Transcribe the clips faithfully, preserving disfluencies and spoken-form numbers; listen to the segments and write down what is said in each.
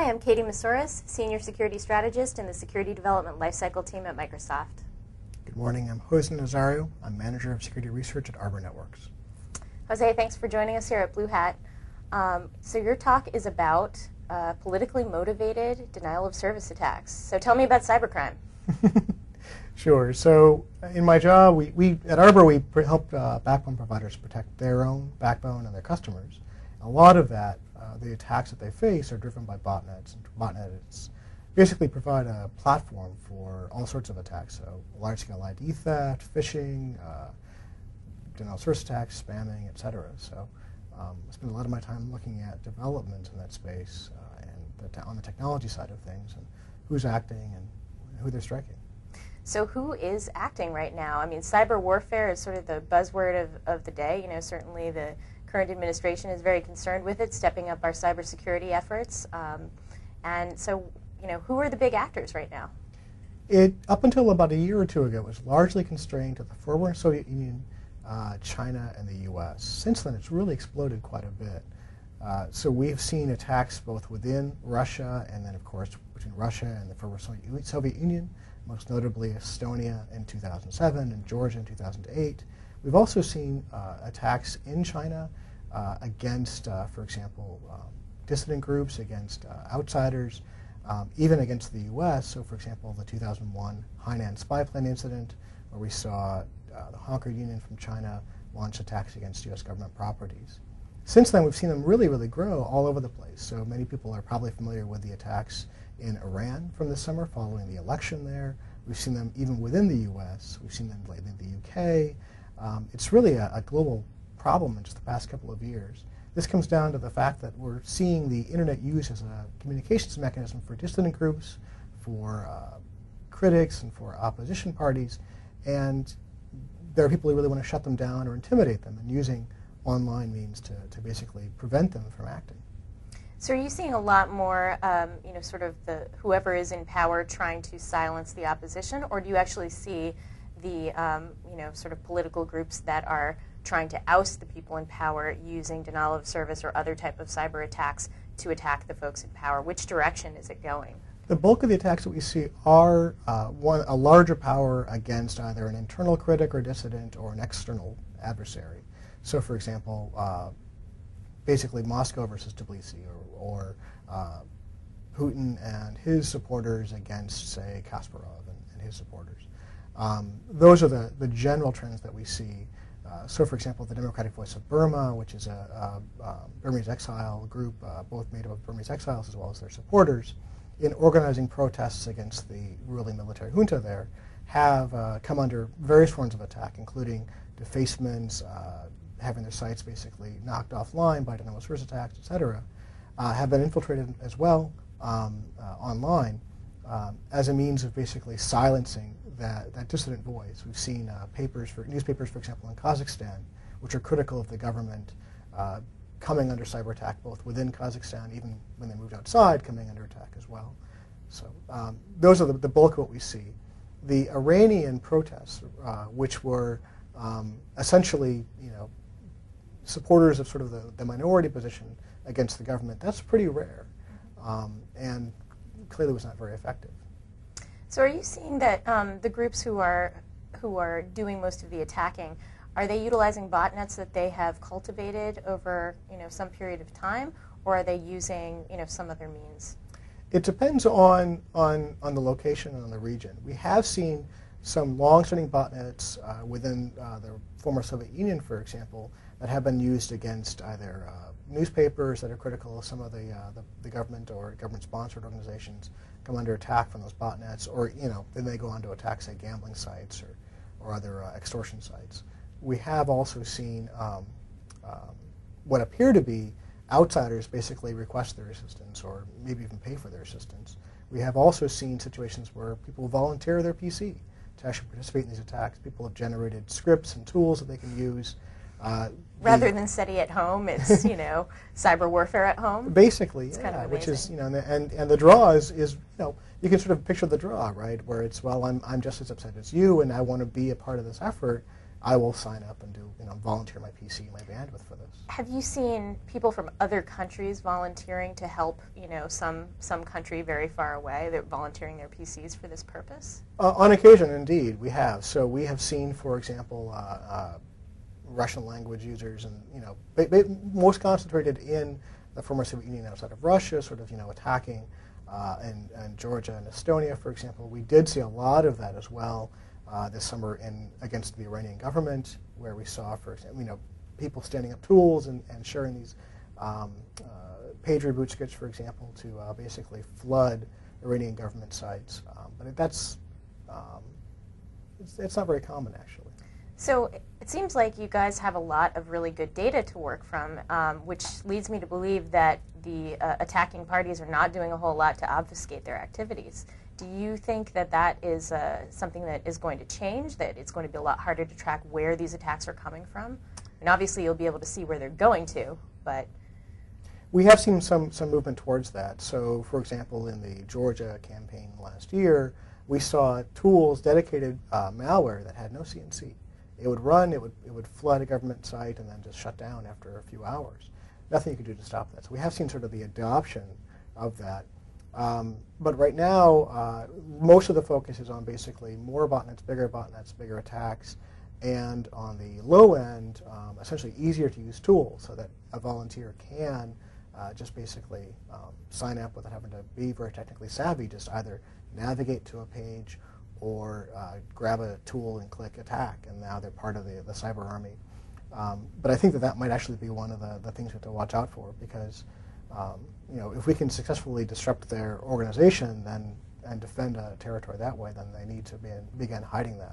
Hi, I'm Katie Masouras, Senior Security Strategist in the Security Development Lifecycle team at Microsoft. Good morning, I'm Jose Nazario. I'm Manager of Security Research at Arbor Networks. Jose, thanks for joining us here at Blue Hat. Um, so your talk is about uh, politically motivated denial of service attacks. So tell me about cybercrime. Sure. So in my job, we, we at Arbor, we help uh, backbone providers protect their own backbone and their customers. A lot of that, uh, the attacks that they face are driven by botnets. And botnets basically provide a platform for all sorts of attacks. So large-scale I D theft, phishing, uh, denial of service attacks, spamming, et cetera. So um, I spend a lot of my time looking at development in that space uh, and the on the technology side of things and who's acting and who they're striking. So who is acting right now? I mean, cyber warfare is sort of the buzzword of, of the day. You know, certainly the current administration is very concerned with it, stepping up our cybersecurity efforts. Um, and so, you know, who are the big actors right now? It, up until about a year or two ago, was largely constrained to the former Soviet Union, uh, China, and the U S. Since then, it's really exploded quite a bit. Uh, so we've seen attacks both within Russia and then, of course, between Russia and the former Soviet Union, most notably Estonia in two thousand seven and Georgia in two thousand eight. We've also seen uh, attacks in China uh, against, uh, for example, um, dissident groups, against uh, outsiders, um, even against the U S. So, for example, the two thousand one Hainan spy plane incident, where we saw uh, the Honker Union from China launch attacks against U S government properties. Since then, we've seen them really, really grow all over the place. So many people are probably familiar with the attacks in Iran from this summer following the election there. We've seen them even within the U S. We've seen them lately in the U K. Um, it's really a, a global problem in just the past couple of years. This comes down to the fact that we're seeing the internet used as a communications mechanism for dissident groups, for uh, critics, and for opposition parties. And there are people who really want to shut them down or intimidate them, and using online means to, to basically prevent them from acting. So are you seeing a lot more, um, you know, sort of the whoever is in power trying to silence the opposition, or do you actually see the, um, you know, sort of political groups that are trying to oust the people in power using denial of service or other type of cyber attacks to attack the folks in power? Which direction is it going? The bulk of the attacks that we see are uh, one, a larger power against either an internal critic or dissident or an external adversary. So, for example, uh, basically Moscow versus Tbilisi, or, or uh, Putin and his supporters against, say, Kasparov and, and his supporters. Um, those are the, the general trends that we see. Uh, so, for example, the Democratic Voice of Burma, which is a, a, a Burmese exile group, uh, both made up of Burmese exiles as well as their supporters, in organizing protests against the ruling military junta there, have uh, come under various forms of attack, including defacements, uh, having their sites basically knocked offline by denial of service attacks, et cetera, uh, have been infiltrated as well um, uh, online um, as a means of basically silencing that, that dissident voice. We've seen uh, papers, for newspapers, for example, in Kazakhstan, which are critical of the government, uh, coming under cyber attack both within Kazakhstan, even when they moved outside, coming under attack as well. So um, those are the, the bulk of what we see. The Iranian protests, uh, which were um, essentially, you know, supporters of sort of the, the minority position against the government, that's pretty rare, um, and clearly was not very effective. So are you seeing that um, the groups who are who are doing most of the attacking, are they utilizing botnets that they have cultivated over, you know, some period of time, or are they using, you know, some other means? It depends on on on the location and on the region. We have seen some long-standing botnets uh, within uh, the former Soviet Union, for example, that have been used against either uh, newspapers that are critical of some of the, uh, the, the government or government-sponsored organizations come under attack from those botnets, or, you know, then they go on to attack, say, gambling sites or, or other uh, extortion sites. We have also seen um, um, what appear to be outsiders basically request their assistance or maybe even pay for their assistance. We have also seen situations where people volunteer their P C to actually participate in these attacks. People have generated scripts and tools that they can use. Uh, Rather than SETI at home, it's, you know, cyber warfare at home. Basically, it's yeah, kind of which is, you know, and the, and, and the draw is, is, you know, you can sort of picture the draw, right, where it's, well, I'm, I'm just as upset as you, and I want to be a part of this effort, I will sign up and do, you know, volunteer my P C and my bandwidth for this. Have you seen people from other countries volunteering to help, you know, some some country very far away? They're volunteering their P Cs for this purpose? Uh, on occasion, indeed, we have. So we have seen, for example, uh, uh, Russian language users, and you know, ba ba most concentrated in the former Soviet Union outside of Russia, sort of, you know, attacking, uh, and, and Georgia and Estonia, for example. We did see a lot of that as well. Uh, this summer in against the Iranian government, where we saw, for example, you know, people standing up tools and, and sharing these um, uh, page reboot scripts, for example, to uh, basically flood Iranian government sites. Um, but that's um, it's, it's not very common, actually. So it seems like you guys have a lot of really good data to work from, um, which leads me to believe that the uh, attacking parties are not doing a whole lot to obfuscate their activities. Do you think that that is uh, something that is going to change, that it's going to be a lot harder to track where these attacks are coming from? And obviously you'll be able to see where they're going to, but... We have seen some, some movement towards that. So, for example, in the Georgia campaign last year, we saw tools, dedicated uh, malware that had no C N C. It would run, it would, it would flood a government site, and then just shut down after a few hours. Nothing you could do to stop that. So we have seen sort of the adoption of that. Um, but right now, uh, most of the focus is on basically more botnets, bigger botnets, bigger attacks, and on the low end, um, essentially easier to use tools so that a volunteer can uh, just basically um, sign up without having to be very technically savvy, just either navigate to a page or uh, grab a tool and click attack, and now they're part of the, the cyber army. Um, but I think that that might actually be one of the, the things we have to watch out for, because Um, you know, if we can successfully disrupt their organization then and defend a territory that way, then they need to be, begin hiding that.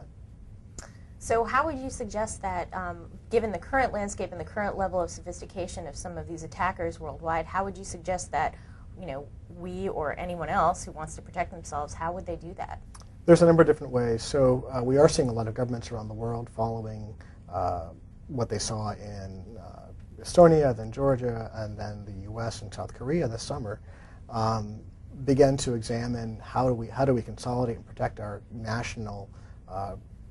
So how would you suggest that, um, given the current landscape and the current level of sophistication of some of these attackers worldwide, how would you suggest that, you know, we or anyone else who wants to protect themselves, how would they do that? There's a number of different ways. So uh, we are seeing a lot of governments around the world following uh, what they saw in uh, Estonia, then Georgia, and then the U S and South Korea this summer, um, began to examine how do we how do we consolidate and protect our national, uh,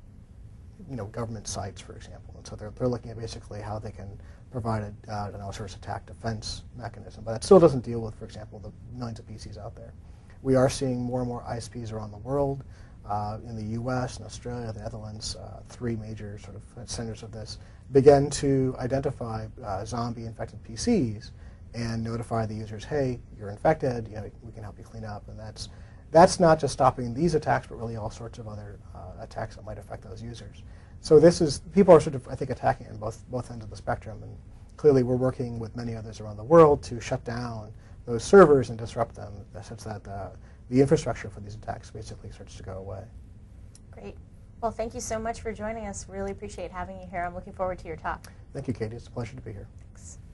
you know, government sites, for example. And so they're they're looking at basically how they can provide a, uh, an outsourced attack defense mechanism. But it still doesn't deal with, for example, the millions of P Cs out there. We are seeing more and more I S Ps around the world. Uh, in the U S and Australia, the Netherlands, uh, three major sort of centers of this, begin to identify uh, zombie-infected P Cs and notify the users, hey, you're infected, you know, we can help you clean up. And that's, that's not just stopping these attacks, but really all sorts of other uh, attacks that might affect those users. So this is, people are sort of, I think, attacking it on both, both ends of the spectrum. And clearly we're working with many others around the world to shut down those servers and disrupt them such that uh, the infrastructure for these attacks basically starts to go away. Great. Well, thank you so much for joining us. Really appreciate having you here. I'm looking forward to your talk. Thank you, Katie. It's a pleasure to be here. Thanks.